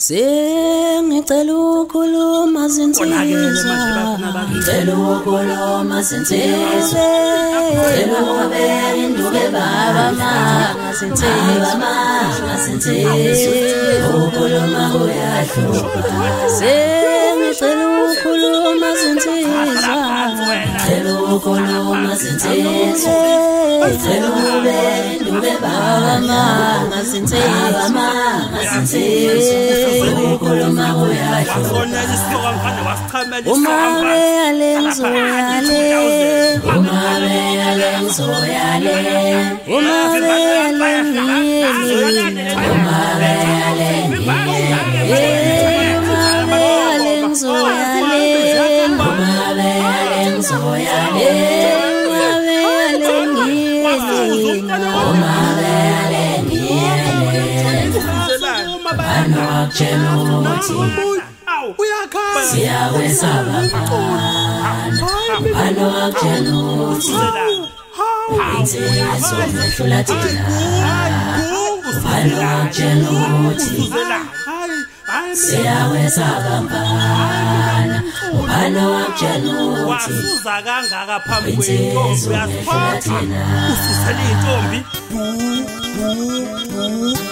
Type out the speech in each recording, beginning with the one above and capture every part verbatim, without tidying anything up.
Sengicela ukukhuluma zinsizwa ngicela ukukhuluma zinsizwa ngicela ukubeka induku baba mama zinsizwa mama zinsizwa ukukhuluma kuyahlupha sengicela ukukhuluma zinsizwa ngicela ukukhuluma zinsizwa ngicela ukubeka induku baba mama zinsizwa mama zinsizwa ukukhuluma kuyahlupha uma beyale ngizoyale uma beyale ngizoyale uma beyale ngiyele uma beyale ngiyele uma beyale ngizoyale uma beyale ngizoyale uma beyale ngiyele uma beyale ngiyele Anokutshela ukuthi siyakwesaba phana Anokutshela ukuthi insizwa mehlula thina Anokutshela ukuthi siyakwesaba phana Anokutshela ukuthi wasuza kangaka phambi kwentombi uyasiphatha usisele intombi bu bu bu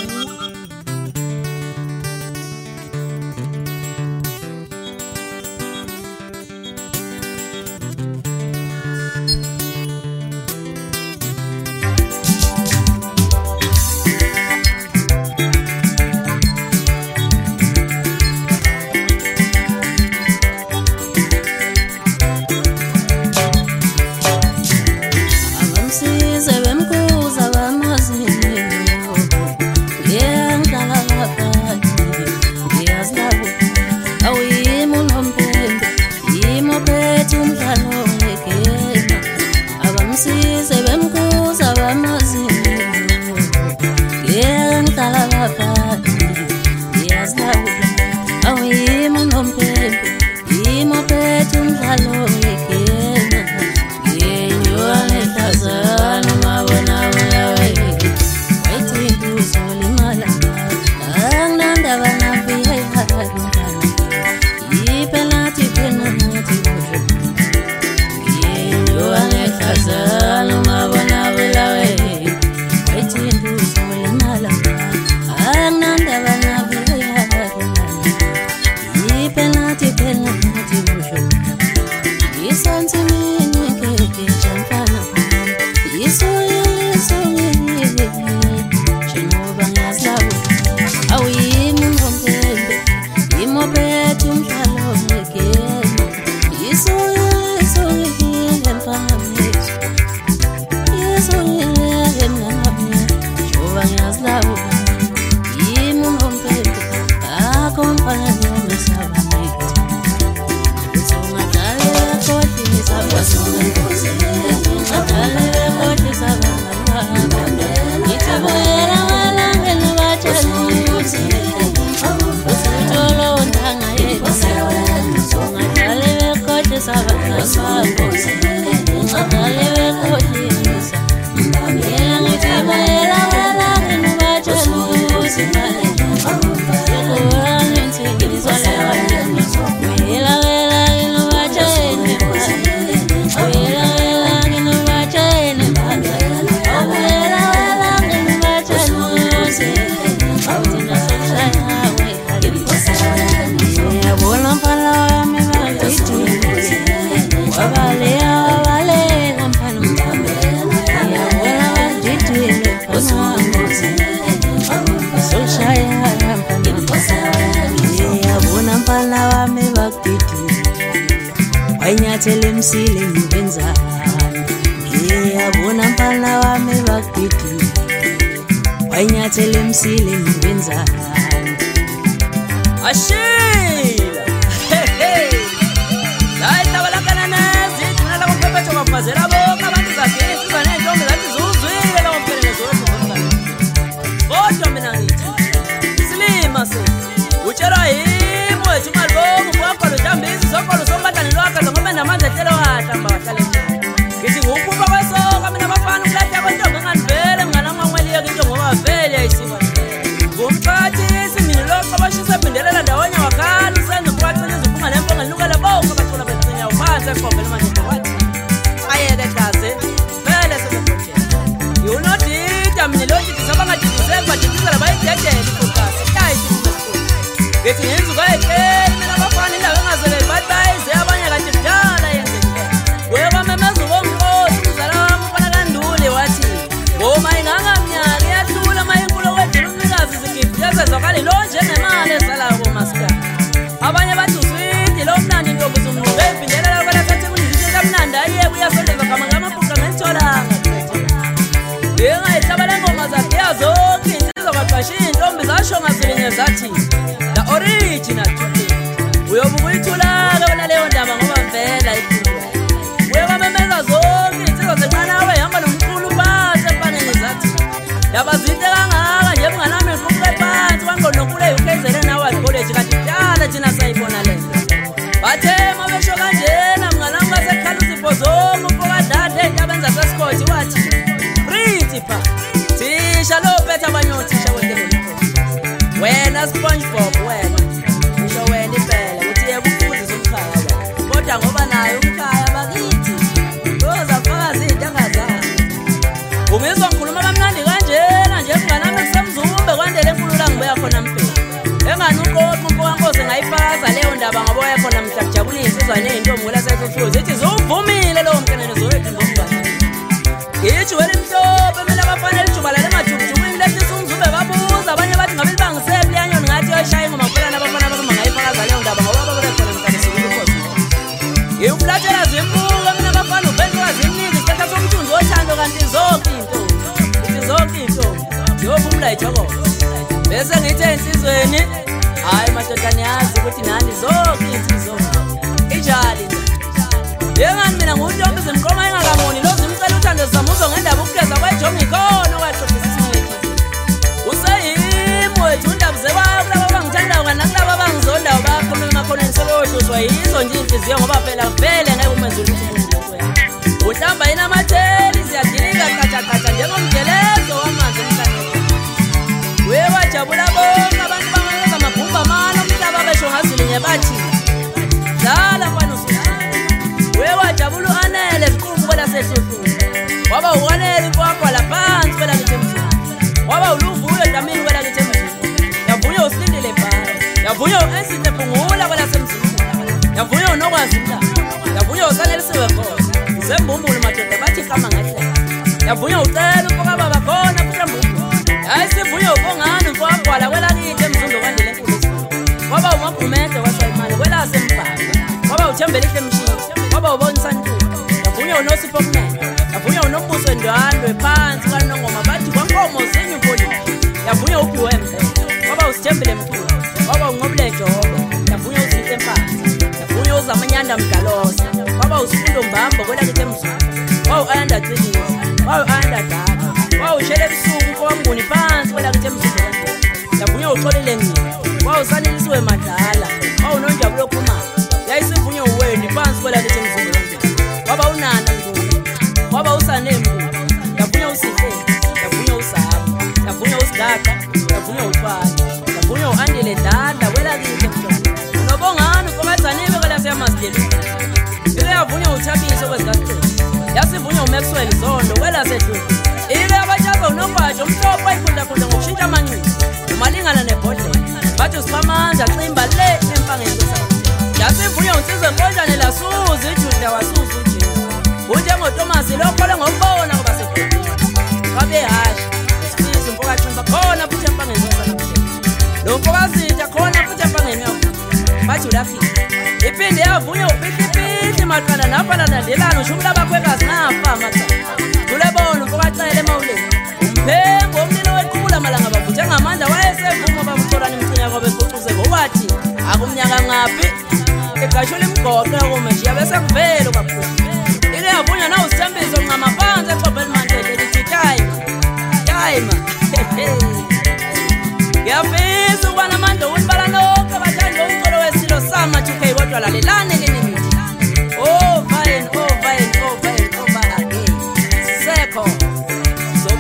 Wainyathele emsile ngibenzani ngiyabona mfana wami bakudidi Wainyathele emsile ngibenzani Ashila hey hey la tabala kananazi thina la kuphephetha mafazela bonke abantu zakhe sizane ntombi zathi zuzwile la kuphela zodwa kodwa mina ngithi silima se utshela yimo ethi malibongo wakho lo jambisi sokolo sombatani lokho ngoba namandla hlelo wahlamba wahlale ngithi ngukupha kwesoka mina bafana ukulahla kwentombi ngandivele mngana ngamweliye into ngoba vele ayisima ngumkhathi isimini lokho bashisa Sindelela ndawonye wakhala usenza ukwaqiniza ufunga lemponga lukela bonke abacula becinya uphansi ekhombela manje wathi ayeke kaze vele sebeproject yunodida mina lodidi sabangadidize badidizela bayidedele ifocus yayithi kumesikhulu ngithi ngenza ukayekela mina abafana indawo engazeleli bathi bayize abanye kade kudala yenzekile weba memeza ubongiqosi umzala wami ufana kandule wathi ngoma ingangamnyaka iyahlula mayinkulu wedlula umnikazi izigift yazezwakali lo njengemali esalabo masikha abanye bathi uswidi lo mnandi ntombi zumntu beyibhindelela kwalathathi kunizithe kamnandi aye uyasondeza gama ngamabhuqa ngentholanga ngengayihlabala ngoma zakhe yazonke insizwa kwaqashiya intombi zasho ngazilinye zathi the original tupi uyobe uyithula-ke wena leyo ndaba ngoba vela iphulwa uyebamemeza zonke insizwa zenqanawe ihamba nomculo phansi empaneni zathi yabazinte kangaka nje mnganami ngifuqe phansi wangonokule U K Z N Award College kanti kudala thina sayibona lento bathe mabesho kanjena mnganami basekhala uzipho zonke upokadade ey'ntabenza sesikhothi wathi principal thisha lo phethe abanye othisha wendelelo wena SpongeBob wena ngisho wena impela uthi yeke ufundise umkhaya wena kodwa ngoba naye umkhaya bakithi uzafaka izinto engazange ungizwa ngikhuluma kamnandi kanjena nje mnganami kusemzumbe kwandele enkulula ngibuya khona mpela engani uqoqa umpokankosi ngayifakaza leyo ndaba ngoba oya khona mhla kujabulisa insizwa ney'ntombi kulasehlehluzi zithi ziwuvumile lowo mkenene zowethi ngomngane ngithi wena imhlophe mina abafana elijubala lemajukujukwini lehlisa umzumbe babuza abanye bathi ngabe libangisephi liyanyoni ngathi yoshaya ingoma mfulana abafana bami ngayifakaza leyo ndaba ngoba babekhona mkanisukulu ukhosi ngimfulathela zimbuka mina abafana uphenduka zimningi isithatha somthunzi wothando kanti zonke into ithi zonke into ngiyovumula ijokoko bese ngithi ensizweni hayi madoda niyazi ukuthi nani zonke insizwa ijali yengani mina nguntombi zimqoma engakamoni lo zimcela uthando zamuzo ngendaba ukugeza kwejonga ikhona okwaxoxisile useyimi wethu undaba zebayo kulaba bangithandayo kanakulaba abangizondayo bayakhuluma emakhoneni sebeyohluzwa yizo nje inhliziyo ngoba phela vele ngeke umenze ukuthi umuntu lokwena uhlamba yini amatheli ziyadilika qatha-qatha njengomdelezo wamanzi emhlaneni wewajabula bonke abantu bangayenza amabhumba amane umhlaba besho ngazilinye bathi dlala mfana wewajabula u-anele ziqumbu kwelasehlehluzi waba u-anele inkwakwa laphansi kwelakithi emzini waba uluvuyo damini kwelakithi emzini yavunya usilindile bhala yavunya u-esite phungula kwelasemzini yavunya unokwazi mla yavunya usanelisiwe khona zembumbulu madoda bathi kama ngehlela yavunya ucela umfoka baba khona kuhlambulu hayi sivunya ubongani umfowagwala kwelakithi emzundo kandile enkulu waba umagumede wasayimali kwelasembhalo waba uthembelihle emshini waba ubonisani yavunya unosipho kunene yavunya unombuso endwandwe phansi kanongoma bathi kwankomo zinye upolisi yavunya uphi wembe waba usithembele mkhulu waba unqobule jobe yavunya uzihle emphansi yavunya uzamanyanda mdalosa waba usifundo mbambo kwelakithi emzulu waba u-ayanda cilisi waba u-ayanda dada waba ushele ebusuku mfowamnguni phansi kwelakithi emzulu yavunya uxolile ngini waba usanelisiwe madala waba unonjabulo okhumalo yayisivunya uweni phansi kwelakithi emzulu waba unana nguni waba usanembu yavunya usihle yavunya usaba yavunya usigaka yavunya uthwala yavunya u-andile dada kwelakithi emzulu nobongani ufokazanibe kwelaseyamasdeli ike yavunya uthabiso kwezikastoli yasivunya uMaxwell Zondo kwelasehluli ike abatshaza unogwaja umhlophe ayikhundlakhundla ngokushintsha amanxiwa umalingana nebhodlela bathi usibamandla ximba le empangeni kwesaba yasivunya unsizwe mbonjane lasuza ijuda wasuza ujesu unjengotomasi lokhole ngokubona ngoba sekhulile kabe hashi isibisi mfokachimba khona futhi empangeni kwesaba lo mfokazinja khona futhi empangeni yakho bathi ulafika iphinde yavunya upihlipihli maqanda nafana nandelana usho umlaba khwekazi nafa maqanda tulebona umfokacele emawuleni umphengo umlilo wequbula malanga bavuthe ngamandla wayesevuma bamtholani imcinya kwabe kucuze ngowathi akumnyaka ngaphi egashula imgoqo yokumashiya bese kuvele kakhulu ike yavunya na usithembiso ngama phansi exhobheni mantele lithi tayima tayima ngiyafisa ukuba namandla ukuthi balalokho abathanda umculo wesilo sama two K kodwa lalelane lini nithi oh fine oh fine oh fine oh fine again sekho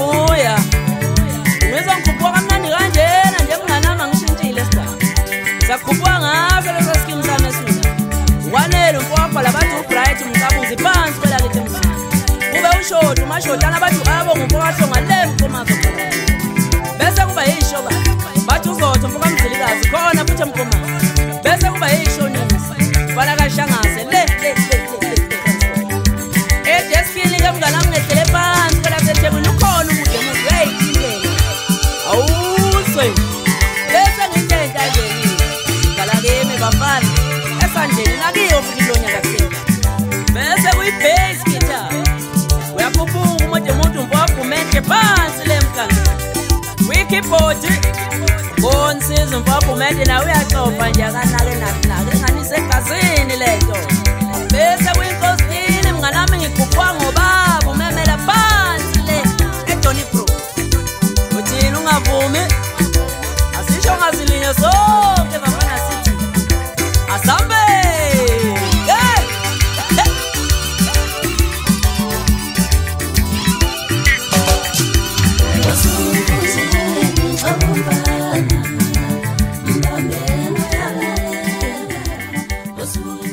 zobuya ngizwa ngikhuphuka kamnandi kanjena nje kunganama ngishintshile sidaba Sakubwa ngaso leso scheme sami esuna. Wanele mfowakho labathi uBright umcabuzi phansi phela lithi mfana. Ube ushoda umashotana bathi abo ngumfowakho ngale mkomazo. Bese kuba yisho ba. Bathi uzotho mfokamzilikazi khona futhi emkomazo. Bese kuba yisho nini. Bala kashangase le le le. Edeskini ke mngana nginehlele phansi phela sethebuni ukhona umude mude hey indlela. Awuzwe. Bese ngitshela nje ngala kimi bafana. Esandleni nakiyo futhi lo nyaka sena. Bese kuyibase guitar. Uyakhuphuka umuntu umuntu mfowaphumente phansi lemkanga. Wikipoti. Bonsiza mfowaphumente nawe uyaxofa nje akanake nakunake enganise egazini lento. Bese kuyinkosini mnganami ngikhuphwa ngobaba umemela phansi le eJohnny Pro. Uthini ungavumi? Asisho ngazilinye sonke bafana sithi. Asambe. Hey! Was